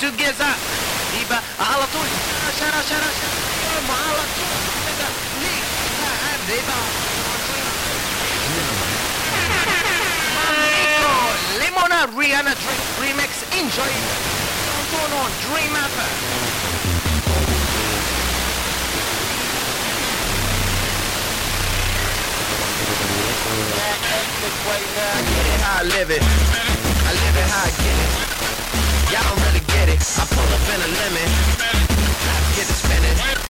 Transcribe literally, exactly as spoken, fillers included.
together يبقى على طول شرا شرا شرا على طول كده ليه هذا Mamiko Limona Rihanna Drink Remix enjoy don't on Dream Apple I live it I live it how I get it Y'all don't really get it I pull up in a lemon I get it spinning